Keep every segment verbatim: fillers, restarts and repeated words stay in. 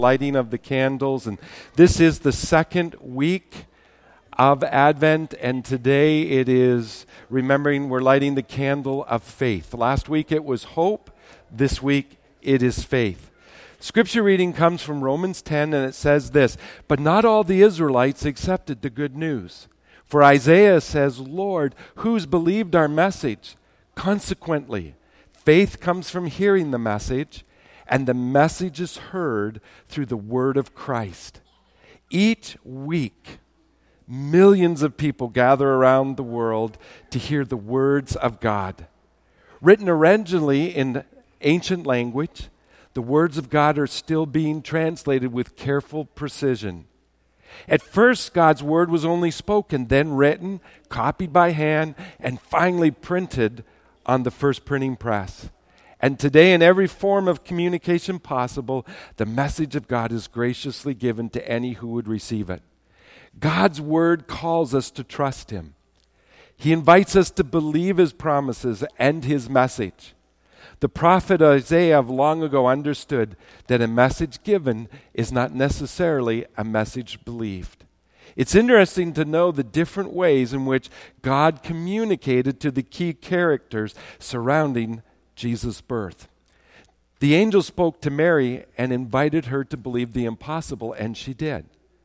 lighting of the candles, and this is the second week of Advent, and today it is remembering we're lighting the candle of faith. Last week it was hope, this week it is faith. Scripture reading comes from Romans ten, and it says this, "But not all the Israelites accepted the good news. For Isaiah says, 'Lord, who's believed our message?' Consequently, faith comes from hearing the message, and the message is heard through the word of Christ." Each week, millions of people gather around the world to hear the words of God. Written originally in ancient language, the words of God are still being translated with careful precision. At first, God's word was only spoken, then written, copied by hand, and finally printed on the first printing press. And today, in every form of communication possible, the message of God is graciously given to any who would receive it. God's word calls us to trust Him. He invites us to believe His promises and His message. The prophet Isaiah of long ago understood that a message given is not necessarily a message believed. It's interesting to know the different ways in which God communicated to the key characters surrounding Jesus' birth. The angel spoke to Mary and invited her to believe the impossible, and she did.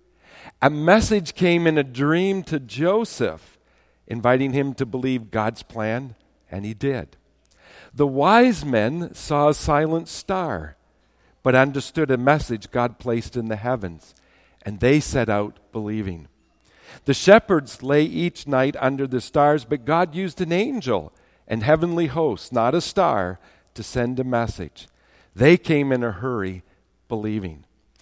A message came in a dream to Joseph, inviting him to believe God's plan, and he did. The wise men saw a silent star, but understood a message God placed in the heavens, and they set out believing. The shepherds lay each night under the stars, but God used an angel and heavenly hosts, not a star, to send a message. They came in a hurry, believing.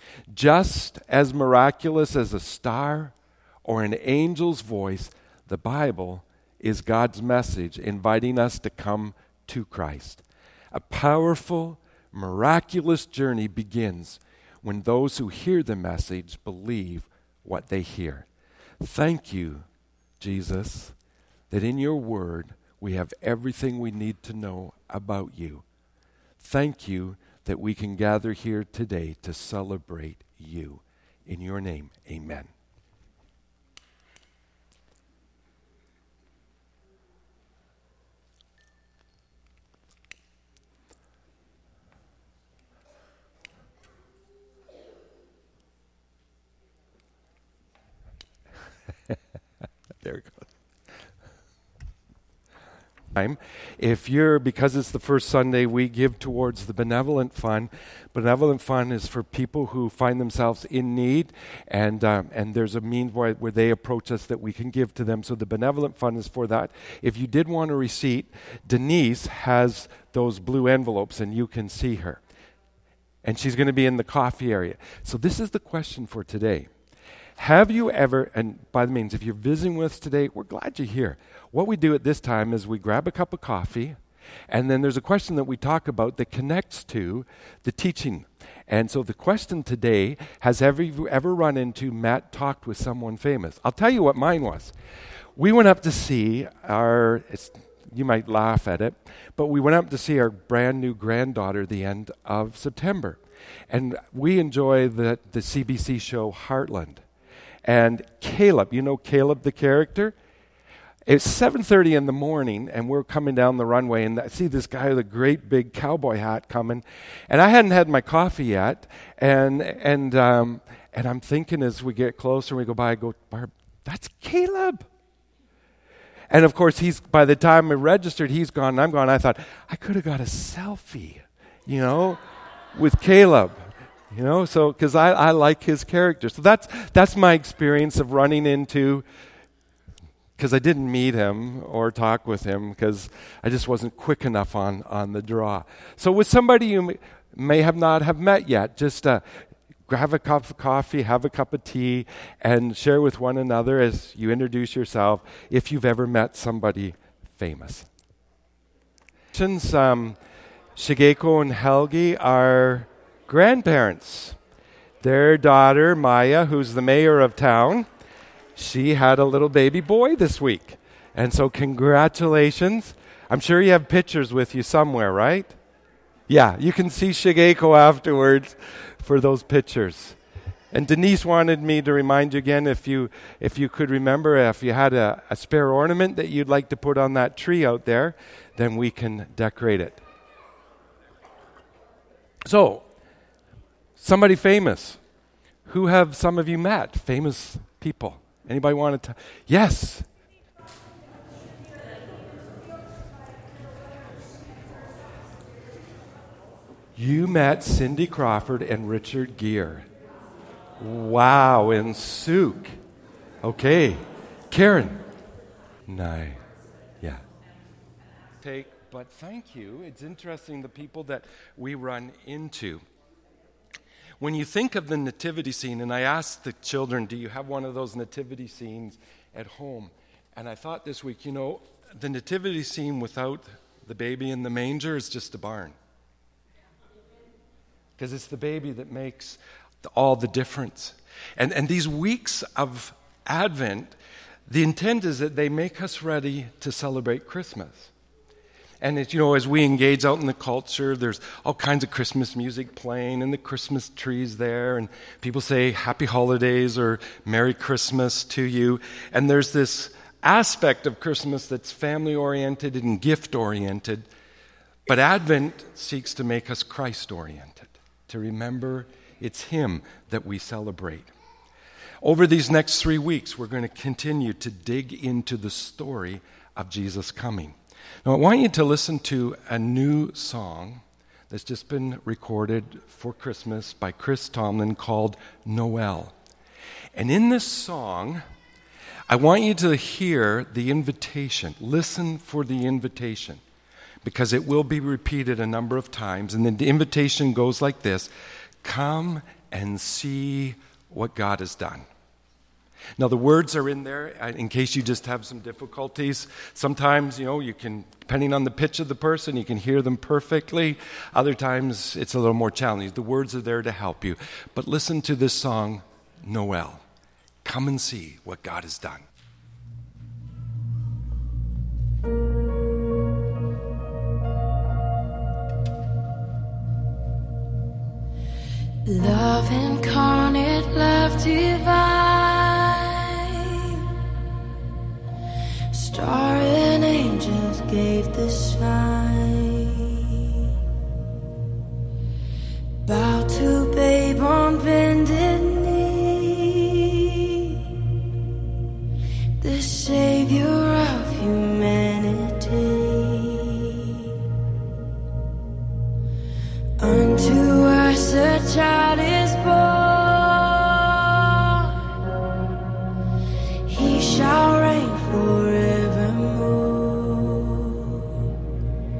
Just as miraculous as a star or an angel's voice, the Bible is God's message inviting us to come to Christ. A powerful, miraculous journey begins when those who hear the message believe what they hear. Thank you, Jesus, that in your word we have everything we need to know about you. Thank you that we can gather here today to celebrate you. In your name, amen. There it goes. If you're, because it's the first Sunday, we give towards the Benevolent Fund. Benevolent Fund is for people who find themselves in need, and um, and there's a means where, where they approach us that we can give to them. So the Benevolent Fund is for that. If you did want a receipt, Denise has those blue envelopes, and you can see her. And she's going to be in the coffee area. So this is the question for today. Have you ever, and by the means, if you're visiting with us today, we're glad you're here. What we do at this time is we grab a cup of coffee, and then there's a question that we talk about that connects to the teaching. And so the question today, has ever, ever run into Matt talked with someone famous? I'll tell you what mine was. We went up to see our, it's, you might laugh at it, but we went up to see our brand new granddaughter the end of September. And we enjoy the, the C B C show Heartland. And Caleb, you know Caleb the character? It's seven thirty in the morning, and we're coming down the runway, and I see this guy with a great big cowboy hat coming. And I hadn't had my coffee yet, and and um, and I'm thinking as we get closer, we go by, I go, Barb, that's Caleb. And of course, he's by the time I registered, he's gone, and I'm gone. I thought, I could have got a selfie, you know, with Caleb. You know, so because I, I like his character. So that's that's my experience of running into, because I didn't meet him or talk with him because I just wasn't quick enough on, on the draw. So with somebody you may, may have not have met yet, just uh, grab a cup of coffee, have a cup of tea, and share with one another as you introduce yourself if you've ever met somebody famous. Um, Shigeko and Helgi are grandparents. Their daughter, Maya, who's the mayor of town, she had a little baby boy this week. And so congratulations. I'm sure you have pictures with you somewhere, right? Yeah, you can see Shigeko afterwards for those pictures. And Denise wanted me to remind you again, if you if you could remember, if you had a, a spare ornament that you'd like to put on that tree out there, then we can decorate it. So, somebody famous. Who have some of you met? Famous people. Anybody want to? T- yes. You met Cindy Crawford and Richard Gere. Wow, in Souk. Okay. Karen. No. Yeah. Take, but thank you. It's interesting the people that we run into. When you think of the nativity scene, and I asked the children, do you have one of those nativity scenes at home? And I thought this week, you know, the nativity scene without the baby in the manger is just a barn. Because it's the baby that makes the, all the difference. And, and these weeks of Advent, the intent is that they make us ready to celebrate Christmas. And it, you know, as we engage out in the culture, there's all kinds of Christmas music playing and the Christmas trees there. And people say happy holidays or Merry Christmas to you. And there's this aspect of Christmas that's family-oriented and gift-oriented. But Advent seeks to make us Christ-oriented, to remember it's Him that we celebrate. Over these next three weeks, we're going to continue to dig into the story of Jesus coming. Now, I want you to listen to a new song that's just been recorded for Christmas by Chris Tomlin called Noel. And in this song, I want you to hear the invitation. Listen for the invitation, because it will be repeated a number of times. And then the invitation goes like this: come and see what God has done. Now, the words are in there in case you just have some difficulties. Sometimes, you know, you can, depending on the pitch of the person, you can hear them perfectly. Other times, it's a little more challenging. The words are there to help you. But listen to this song, Noel. Come and see what God has done. Love incarnate, love divine, star and angels gave the sign. Bow to babe on bended knee, the Savior of humanity. Unto us a child is born, He shall reign forevermore.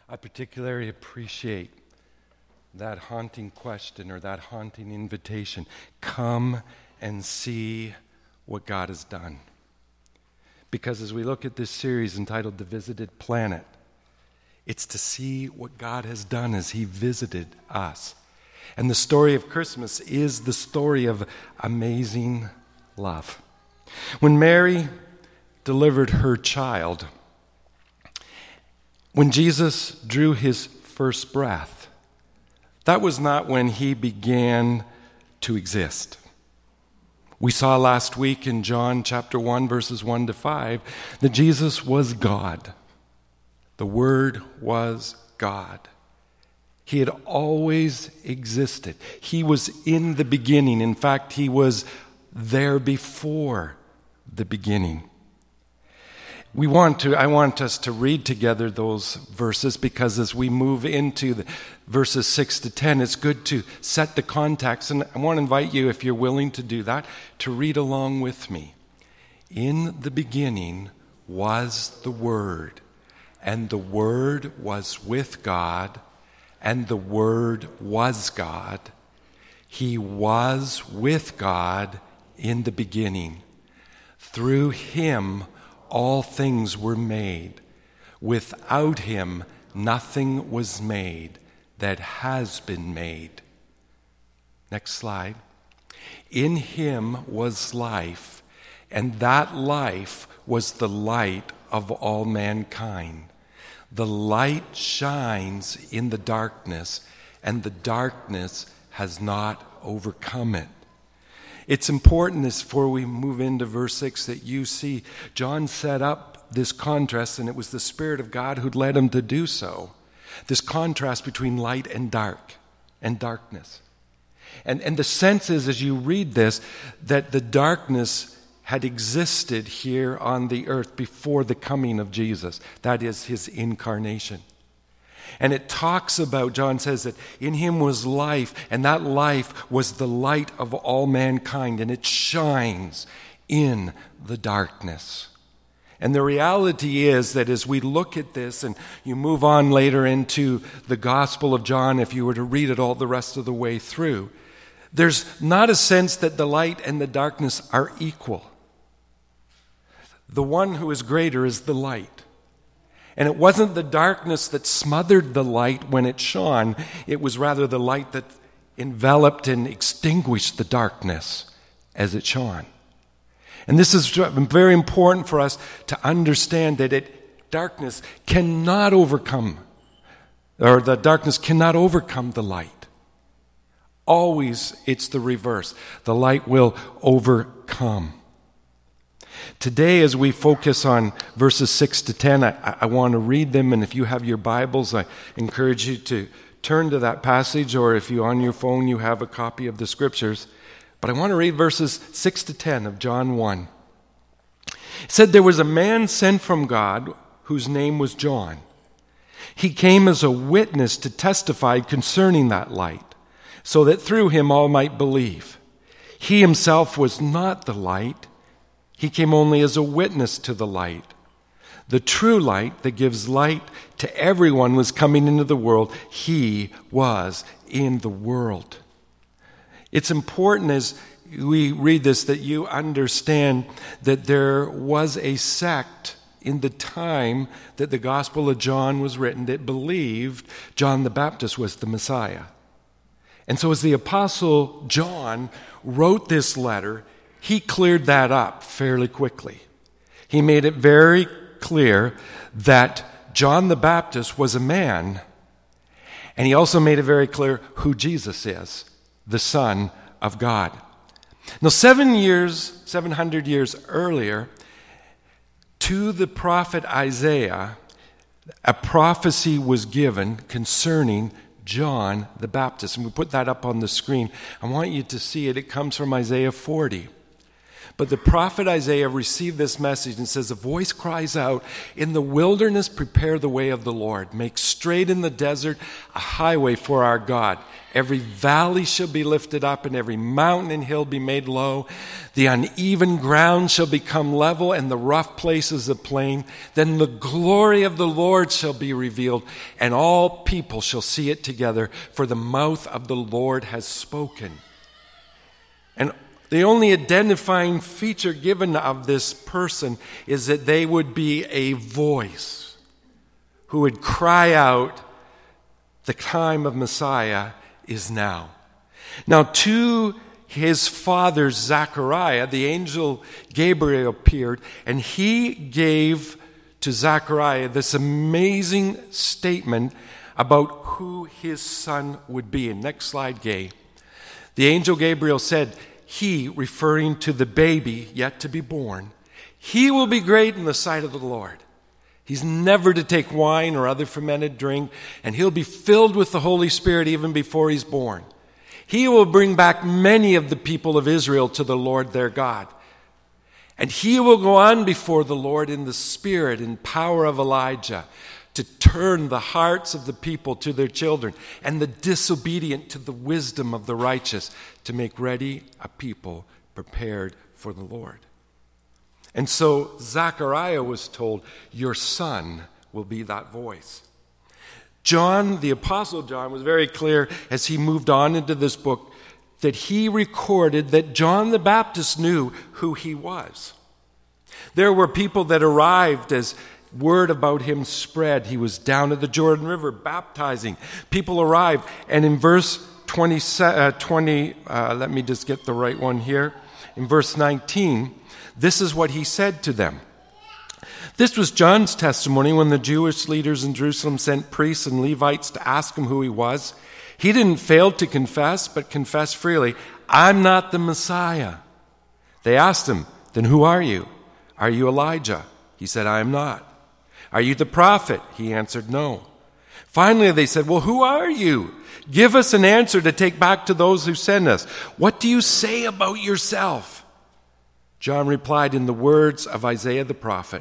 I particularly appreciate that haunting question or that haunting invitation. Come and see what God has done. Because as we look at this series entitled The Visited Planet, it's to see what God has done as He visited us. And the story of Christmas is the story of amazing love. When Mary delivered her child, when Jesus drew his first breath, that was not when he began to exist. We saw last week in John chapter one, verses one to five, that Jesus was God. The Word was God. He had always existed. He was in the beginning. In fact, he was there before the beginning. We want to, I want us to read together those verses because as we move into the verses six to ten, it's good to set the context. And I want to invite you, if you're willing to do that, to read along with me. In the beginning was the Word, and the Word was with God, and the Word was God. He was with God in the beginning. Through Him all things were made. Without Him nothing was made that has been made. Next slide. In Him was life, and that life was the light of all mankind. The light shines in the darkness, and the darkness has not overcome it. It's important, as before we move into verse six, that you see John set up this contrast, and it was the Spirit of God who'd led him to do so. This contrast between light and dark, and darkness. And, and the sense is, as you read this, that the darkness had existed here on the earth before the coming of Jesus. That is His incarnation. And it talks about, John says that in Him was life, and that life was the light of all mankind, and it shines in the darkness. And the reality is that as we look at this, and you move on later into the Gospel of John, if you were to read it all the rest of the way through, there's not a sense that the light and the darkness are equal. The one who is greater is the light. And it wasn't the darkness that smothered the light when it shone. It was rather the light that enveloped and extinguished the darkness as it shone. And this is very important for us to understand that it, darkness cannot overcome, or the darkness cannot overcome the light. Always it's the reverse. The light will overcome. Today, as we focus on verses six to ten, I, I want to read them, and if you have your Bibles, I encourage you to turn to that passage, or if you on your phone you have a copy of the Scriptures. But I want to read verses six to ten of John one. It said, "There was a man sent from God whose name was John. He came as a witness to testify concerning that light, so that through him all might believe. He himself was not the light. He came only as a witness to the light. The true light that gives light to everyone was coming into the world. He was in the world." It's important as we read this that you understand that there was a sect in the time that the Gospel of John was written that believed John the Baptist was the Messiah. And so as the Apostle John wrote this letter, he cleared that up fairly quickly. He made it very clear that John the Baptist was a man, and he also made it very clear who Jesus is, the Son of God. Now, seven years, seven hundred years earlier, to the prophet Isaiah, a prophecy was given concerning John the Baptist. And we put that up on the screen. I want you to see it. It comes from Isaiah forty. But the prophet Isaiah received this message and says, a voice cries out, in the wilderness prepare the way of the Lord. Make straight in the desert a highway for our God. Every valley shall be lifted up and every mountain and hill be made low. The uneven ground shall become level and the rough places a plain. Then the glory of the Lord shall be revealed and all people shall see it together, for the mouth of the Lord has spoken. And the only identifying feature given of this person is that they would be a voice who would cry out, the time of Messiah is now. Now, to his father Zechariah, the angel Gabriel appeared, and he gave to Zechariah this amazing statement about who his son would be. And next slide, Gay. The angel Gabriel said, he, referring to the baby yet to be born, he will be great in the sight of the Lord. He's never to take wine or other fermented drink, and he'll be filled with the Holy Spirit even before he's born. He will bring back many of the people of Israel to the Lord their God. And he will go on before the Lord in the spirit and power of Elijah, to turn the hearts of the people to their children and the disobedient to the wisdom of the righteous, to make ready a people prepared for the Lord. And so Zechariah was told, your son will be that voice. John, the Apostle John, was very clear as he moved on into this book that he recorded that John the Baptist knew who he was. There were people that arrived as word about him spread. He was down at the Jordan River baptizing. People arrived, and in verse twenty, uh, twenty uh, let me just get the right one here. In verse nineteen, this is what he said to them. This was John's testimony when the Jewish leaders in Jerusalem sent priests and Levites to ask him who he was. He didn't fail to confess, but confessed freely, I'm not the Messiah. They asked him, then who are you? Are you Elijah? He said, I am not. Are you the prophet? He answered, no. Finally, they said, well, who are you? Give us an answer to take back to those who send us. What do you say about yourself? John replied in the words of Isaiah the prophet,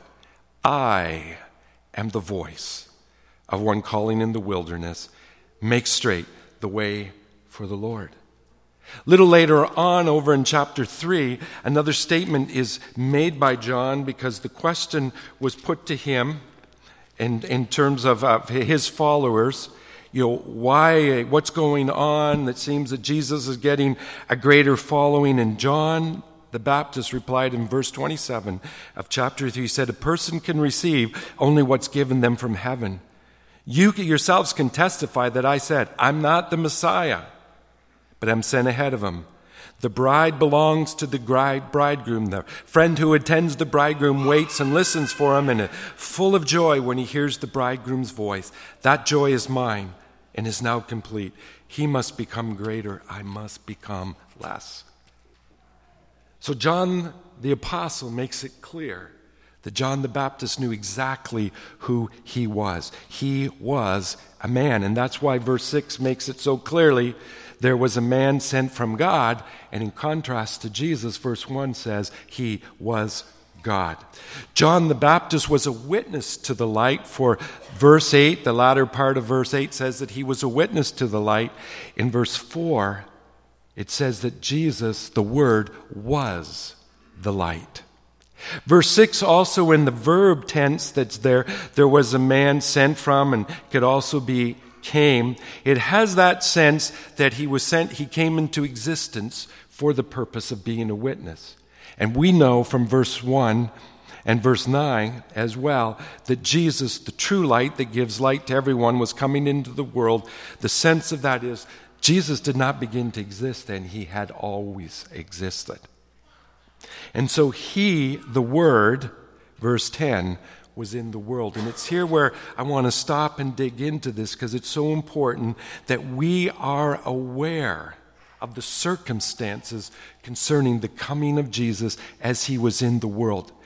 I am the voice of one calling in the wilderness, make straight the way for the Lord. Little later on, over in chapter three, another statement is made by John because the question was put to him in, in terms of uh, his followers. You know, why, what's going on? It seems that Jesus is getting a greater following. And John the Baptist replied in verse twenty-seven of chapter three, he said, a person can receive only what's given them from heaven. You yourselves can testify that I said, I'm not the Messiah, but I'm sent ahead of him. The bride belongs to the bridegroom. The friend who attends the bridegroom waits and listens for him and is full of joy when he hears the bridegroom's voice. That joy is mine and is now complete. He must become greater. I must become less. So John the Apostle makes it clear that John the Baptist knew exactly who he was. He was a man, and that's why verse six makes it so clearly. There was a man sent from God, and in contrast to Jesus, verse one says he was God. John the Baptist was a witness to the light, for verse eight, the latter part of verse eight says that he was a witness to the light. In verse four, it says that Jesus, the Word, was the light. Verse six, also in the verb tense that's there, there was a man sent from, and could also be came. It has that sense that he was sent, he came into existence for the purpose of being a witness. And we know from verse one and verse nine as well that Jesus, the true light that gives light to everyone, was coming into the world. The sense of that is Jesus did not begin to exist then, he had always existed. And so he, the Word, verse ten, was in the world. And it's here where I want to stop and dig into this because it's so important that we are aware of the circumstances concerning the coming of Jesus as he was in the world.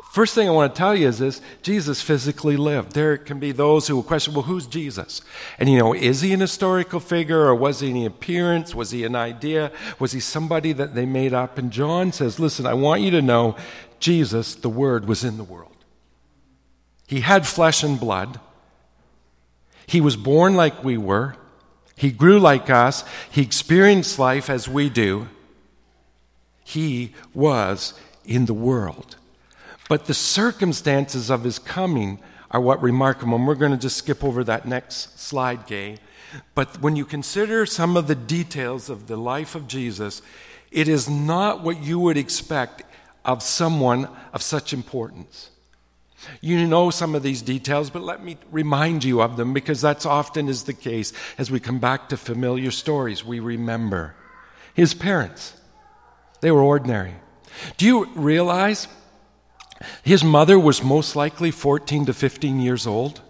First thing I want to tell you is this: Jesus physically lived. There can be those who will question, well, who's Jesus? And you know, is he an historical figure, or was he an appearance? Was he an idea? Was he somebody that they made up? And John says, listen, I want you to know Jesus, the Word, was in the world. He had flesh and blood. He was born like we were. He grew like us. He experienced life as we do. He was in the world. But the circumstances of his coming are what remarkable. And we're going to just skip over that next slide, Gay. But when you consider some of the details of the life of Jesus, it is not what you would expect of someone of such importance. You know some of these details, but let me remind you of them, because that's often is the case as we come back to familiar stories. We remember his parents. They were ordinary. Do you realize his mother was most likely fourteen to fifteen years old?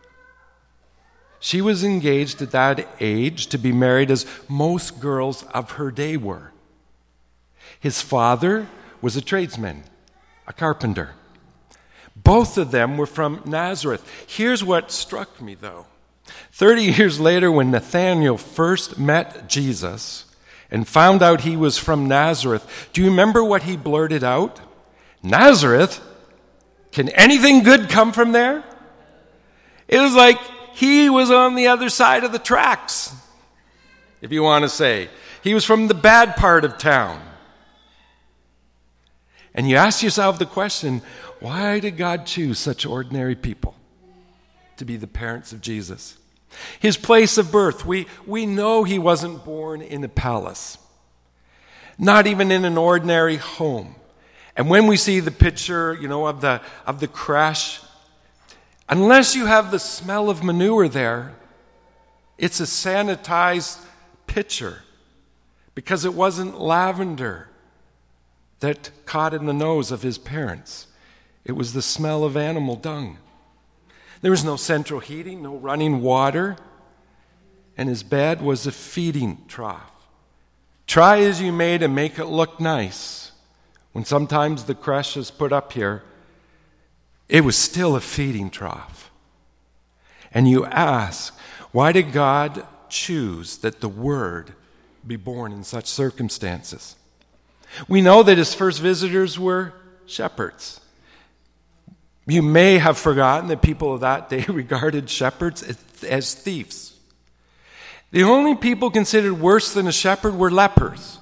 She was engaged at that age to be married, as most girls of her day were. His father was a tradesman, a carpenter. Both of them were from Nazareth. Here's what struck me, though. Thirty years later, when Nathanael first met Jesus and found out he was from Nazareth, do you remember what he blurted out? Nazareth? Can anything good come from there? It was like he was on the other side of the tracks, if you want to say. He was from the bad part of town. And you ask yourself the question, why did God choose such ordinary people to be the parents of Jesus? His place of birth, we, we know he wasn't born in a palace, not even in an ordinary home. And when we see the picture, you know, of the of the crash, unless you have the smell of manure there, it's a sanitized picture, because it wasn't lavender that caught in the nose of his parents. It was the smell of animal dung. There was no central heating, no running water, and his bed was a feeding trough. Try as you may to make it look nice, when sometimes the creche is put up here, it was still a feeding trough. And you ask, why did God choose that the Word be born in such circumstances? We know that his first visitors were shepherds. You may have forgotten that people of that day regarded shepherds as thieves. The only people considered worse than a shepherd were lepers.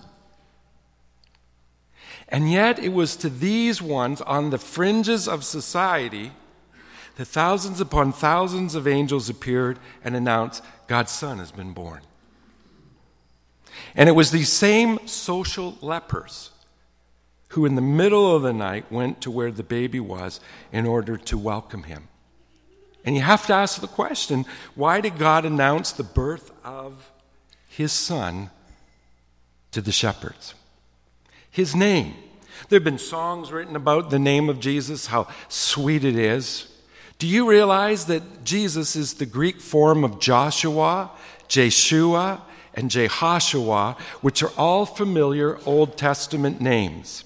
And yet it was to these ones on the fringes of society that thousands upon thousands of angels appeared and announced, God's Son has been born. And it was these same social lepers who in the middle of the night went to where the baby was in order to welcome him. And you have to ask the question, why did God announce the birth of his Son to the shepherds? His name. There have been songs written about the name of Jesus, how sweet it is. Do you realize that Jesus is the Greek form of Joshua, Jeshua, and Jehoshua, which are all familiar Old Testament names?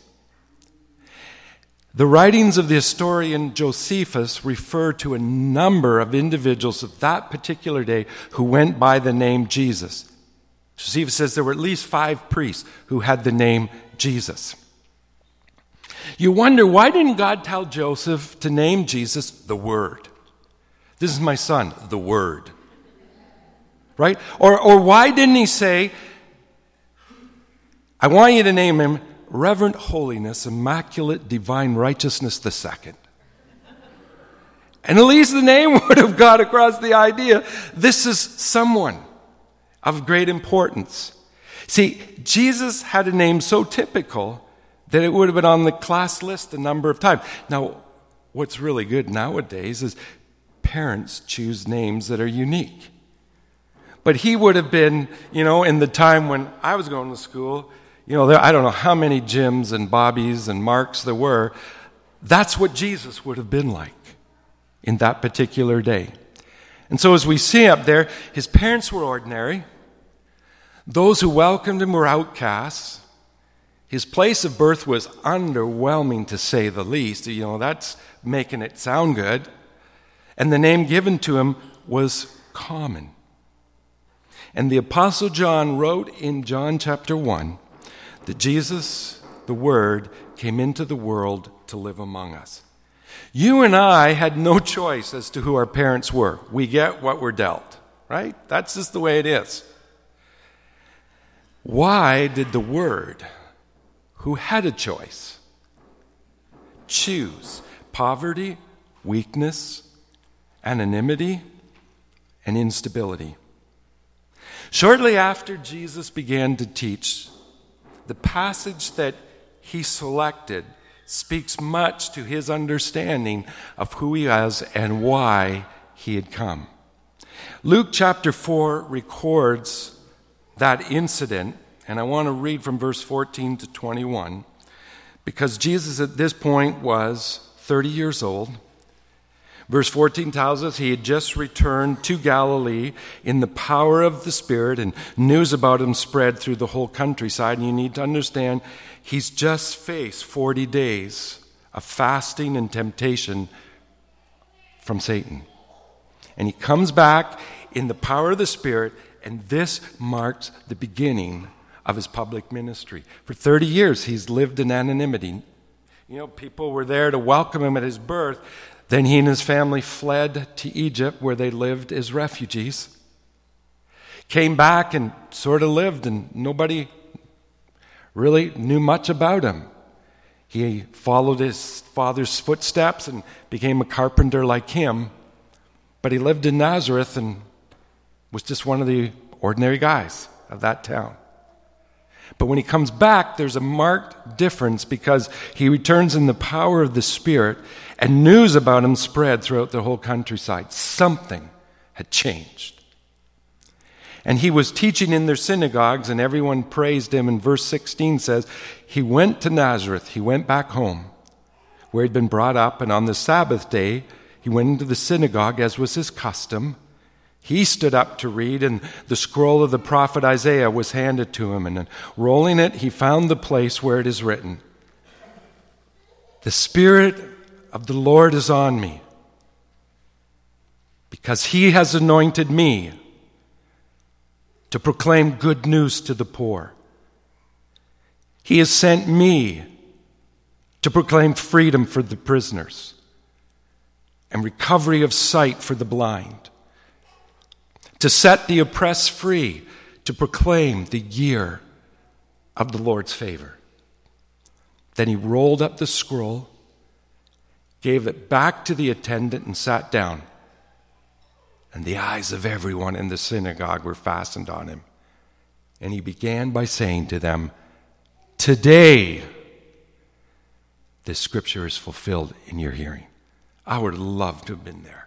The writings of the historian Josephus refer to a number of individuals of that particular day who went by the name Jesus. Josephus says there were at least five priests who had the name Jesus. You wonder, why didn't God tell Joseph to name Jesus the Word? This is my son, the Word. Right? Or, or why didn't he say, I want you to name him Reverend Holiness, Immaculate Divine Righteousness the Second? And at least the name would have got across the idea, this is someone of great importance. See, Jesus had a name so typical that it would have been on the class list a number of times. Now, what's really good nowadays is parents choose names that are unique. But he would have been, you know, in the time when I was going to school, you know, there, I don't know how many Jims and Bobbies and Marks there were. That's what Jesus would have been like in that particular day. And so as we see up there, his parents were ordinary. Those who welcomed him were outcasts. His place of birth was underwhelming, to say the least. You know, that's making it sound good. And the name given to him was common. And the Apostle John wrote in John chapter one that Jesus, the Word, came into the world to live among us. You and I had no choice as to who our parents were. We get what we're dealt, right? That's just the way it is. Why did the Word, who had a choice, choose poverty, weakness, anonymity, and instability? Shortly after Jesus began to teach, the passage that he selected speaks much to his understanding of who he is and why he had come. Luke chapter four records that incident, and I want to read from verse fourteen to twenty-one, because Jesus at this point was thirty years old. Verse fourteen tells us he had just returned to Galilee in the power of the Spirit, and news about him spread through the whole countryside. And you need to understand, he's just faced forty days of fasting and temptation from Satan. And he comes back in the power of the Spirit, and this marks the beginning of his public ministry. For thirty years, he's lived in anonymity. You know, people were there to welcome him at his birth. Then he and his family fled to Egypt, where they lived as refugees. Came back and sort of lived, and nobody really knew much about him. He followed his father's footsteps and became a carpenter like him. But he lived in Nazareth and was just one of the ordinary guys of that town. But when he comes back, there's a marked difference, because he returns in the power of the Spirit, and news about him spread throughout the whole countryside. Something had changed. And he was teaching in their synagogues, and everyone praised him. And verse sixteen says, he went to Nazareth, he went back home, where he'd been brought up, and on the Sabbath day, he went into the synagogue, as was his custom. He stood up to read, and the scroll of the prophet Isaiah was handed to him. And rolling it, he found the place where it is written, "The Spirit of the Lord is on me, because he has anointed me to proclaim good news to the poor. He has sent me to proclaim freedom for the prisoners and recovery of sight for the blind, to set the oppressed free, to proclaim the year of the Lord's favor." Then he rolled up the scroll, gave it back to the attendant, and sat down. And the eyes of everyone in the synagogue were fastened on him. And he began by saying to them, "Today, this scripture is fulfilled in your hearing." I would love to have been there.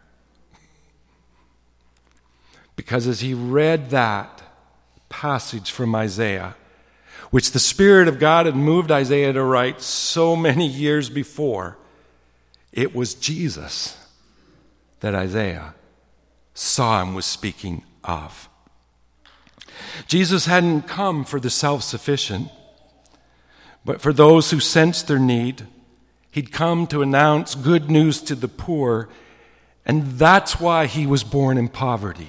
Because as he read that passage from Isaiah, which the Spirit of God had moved Isaiah to write so many years before, it was Jesus that Isaiah saw and was speaking of. Jesus hadn't come for the self-sufficient, but for those who sensed their need. He'd come to announce good news to the poor, and that's why he was born in poverty.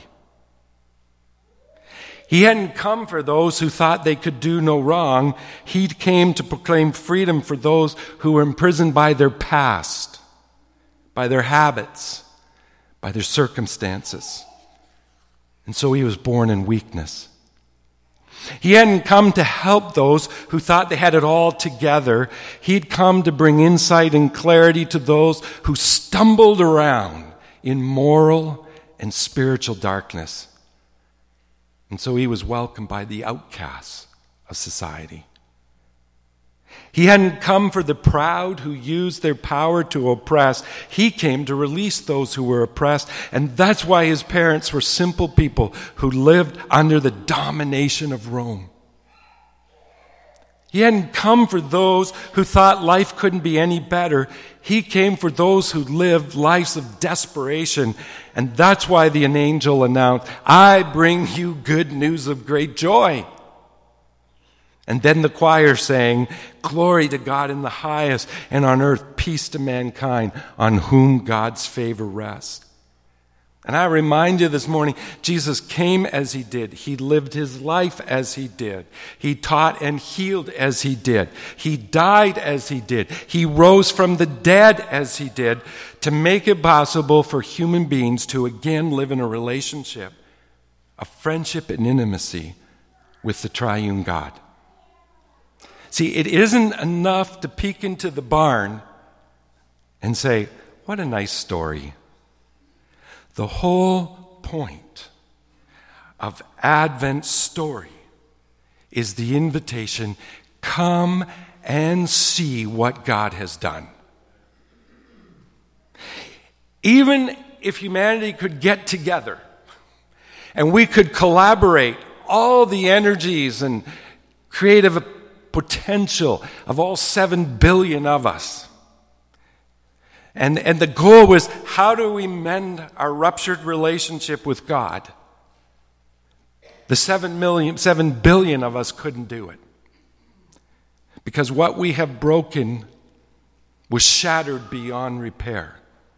He hadn't come for those who thought they could do no wrong. He came to proclaim freedom for those who were imprisoned by their past, by their habits, by their circumstances. And so he was born in weakness. He hadn't come to help those who thought they had it all together. He'd come to bring insight and clarity to those who stumbled around in moral and spiritual darkness. And so he was welcomed by the outcasts of society. He hadn't come for the proud who used their power to oppress. He came to release those who were oppressed. And that's why his parents were simple people who lived under the domination of Rome. He hadn't come for those who thought life couldn't be any better. He came for those who lived lives of desperation. And that's why the angel announced, "I bring you good news of great joy." And then the choir sang, "Glory to God in the highest, and on earth peace to mankind, on whom God's favor rests." And I remind you this morning, Jesus came as he did. He lived his life as he did. He taught and healed as he did. He died as he did. He rose from the dead as he did to make it possible for human beings to again live in a relationship, a friendship and intimacy with the triune God. See, it isn't enough to peek into the barn and say, "What a nice story." The whole point of Advent story is the invitation, come and see what God has done. Even if humanity could get together and we could collaborate all the energies and creative potential of all seven billion of us, And, and the goal was, how do we mend our ruptured relationship with God? The seven million, seven billion of us couldn't do it. Because what we have broken was shattered beyond repair.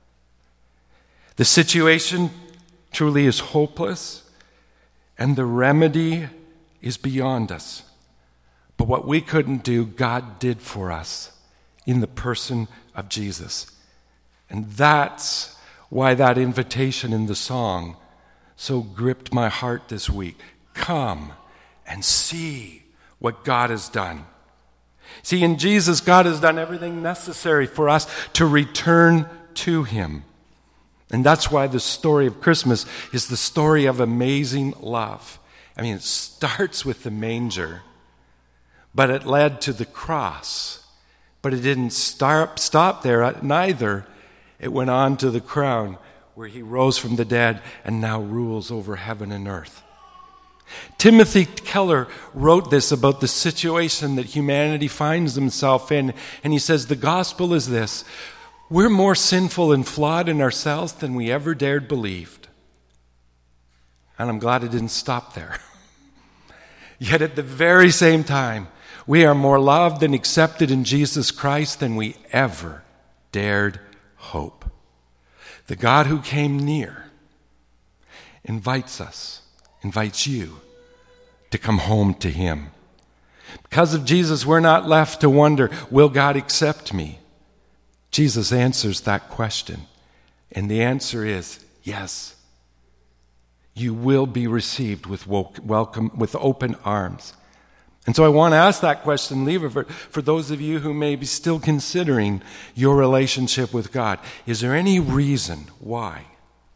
The situation truly is hopeless, and the remedy is beyond us. But what we couldn't do, God did for us in the person of Jesus. And that's why that invitation in the song so gripped my heart this week. Come and see what God has done. See, in Jesus, God has done everything necessary for us to return to him. And that's why the story of Christmas is the story of amazing love. I mean, it starts with the manger, but it led to the cross. But it didn't start, stop there neither. It went on to the crown, where he rose from the dead and now rules over heaven and earth. Timothy Keller wrote this about the situation that humanity finds himself in, and he says, the gospel is this: we're more sinful and flawed in ourselves than we ever dared believe. And I'm glad it didn't stop there. Yet at the very same time, we are more loved and accepted in Jesus Christ than we ever dared hope. The God who came near invites us, invites you to come home to him. Because of Jesus, we're not left to wonder, will God accept me? Jesus answers that question. And the answer is yes. You will be received with welcome, with open arms. And so I want to ask that question, Lever, for, for those of you who may be still considering your relationship with God. Is there any reason why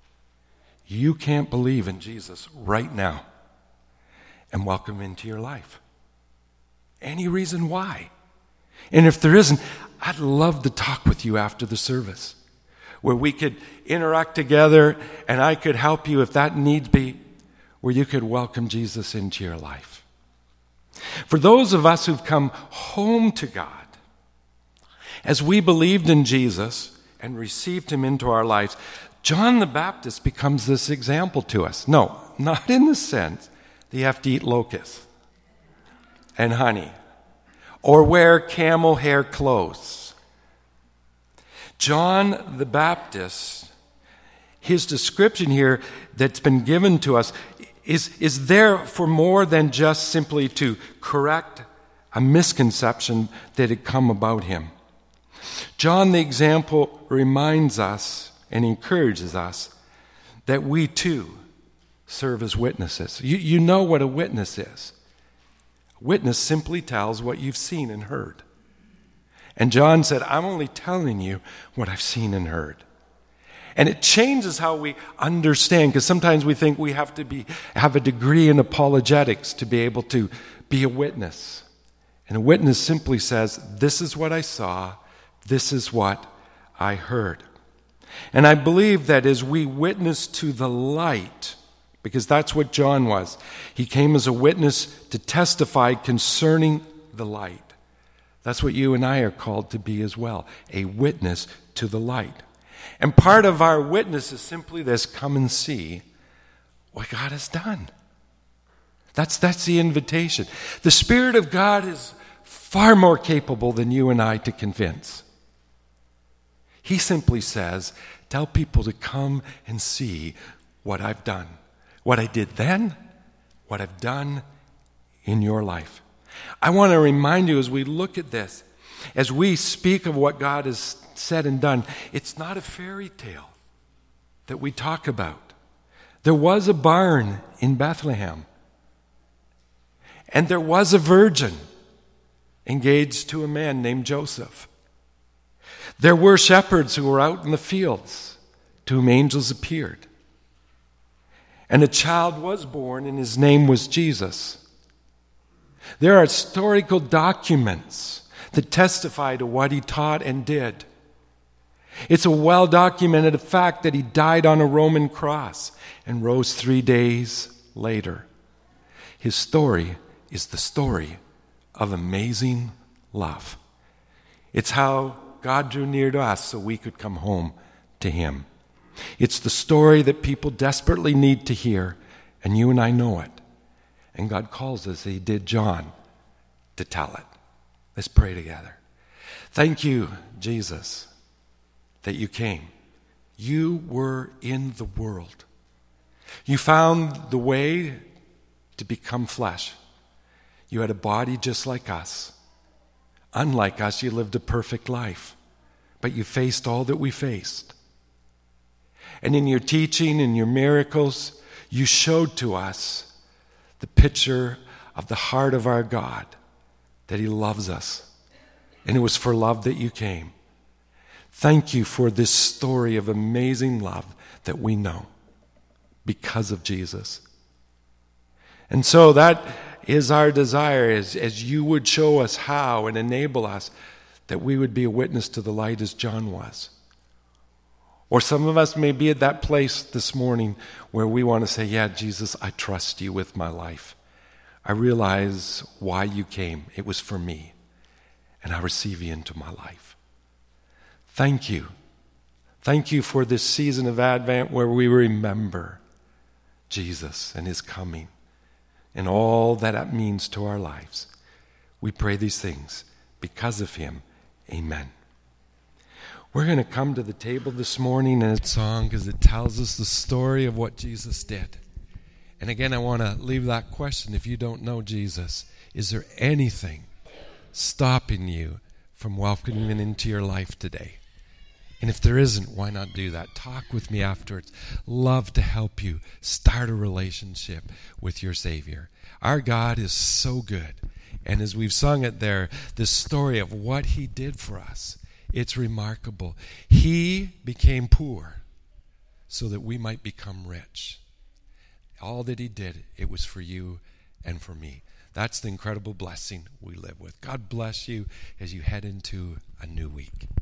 you can't believe in Jesus right now and welcome him into your life? Any reason why? And if there isn't, I'd love to talk with you after the service, where we could interact together and I could help you if that needs be, where you could welcome Jesus into your life. For those of us who've come home to God, as we believed in Jesus and received him into our lives, John the Baptist becomes this example to us. No, not in the sense that you have to eat locusts and honey or wear camel hair clothes. John the Baptist, his description here that's been given to us is, is there for more than just simply to correct a misconception that had come about him. John the example reminds us and encourages us that we too serve as witnesses. You, you know what a witness is. A witness simply tells what you've seen and heard. And John said, I'm only telling you what I've seen and heard. And it changes how we understand, because sometimes we think we have to be have a degree in apologetics to be able to be a witness. And a witness simply says, this is what I saw, this is what I heard. And I believe that as we witness to the light, because that's what John was, he came as a witness to testify concerning the light. That's what you and I are called to be as well, a witness to the light. And part of our witness is simply this: come and see what God has done. That's, that's the invitation. The Spirit of God is far more capable than you and I to convince. He simply says, tell people to come and see what I've done. What I did then, what I've done in your life. I want to remind you as we look at this, as we speak of what God has said and done, it's not a fairy tale that we talk about. There was a barn in Bethlehem, and there was a virgin engaged to a man named Joseph. There were shepherds who were out in the fields to whom angels appeared. And a child was born, and his name was Jesus. There are historical documents that testify to what he taught and did. It's a well-documented fact that he died on a Roman cross and rose three days later. His story is the story of amazing love. It's how God drew near to us so we could come home to him. It's the story that people desperately need to hear, and you and I know it. And God calls us, he did John, to tell it. Let's pray together. Thank you, Jesus, that you came. You were in the world. You found the way to become flesh. You had a body just like us. Unlike us, you lived a perfect life, but you faced all that we faced. And in your teaching and your miracles, you showed to us the picture of the heart of our God, that he loves us. And it was for love that you came. Thank you for this story of amazing love that we know because of Jesus. And so that is our desire, as, as you would show us how and enable us, that we would be a witness to the light as John was. Or some of us may be at that place this morning where we want to say, yeah, Jesus, I trust you with my life. I realize why you came. It was for me. And I receive you into my life. Thank you. Thank you for this season of Advent where we remember Jesus and his coming and all that that means to our lives. We pray these things because of him. Amen. We're going to come to the table this morning in a song because it tells us the story of what Jesus did. And again, I want to leave that question. If you don't know Jesus, is there anything stopping you from welcoming him into your life today? And if there isn't, why not do that? Talk with me afterwards. Love to help you start a relationship with your Savior. Our God is so good. And as we've sung it there, the story of what he did for us, it's remarkable. He became poor so that we might become rich. All that he did, it was for you and for me. That's the incredible blessing we live with. God bless you as you head into a new week.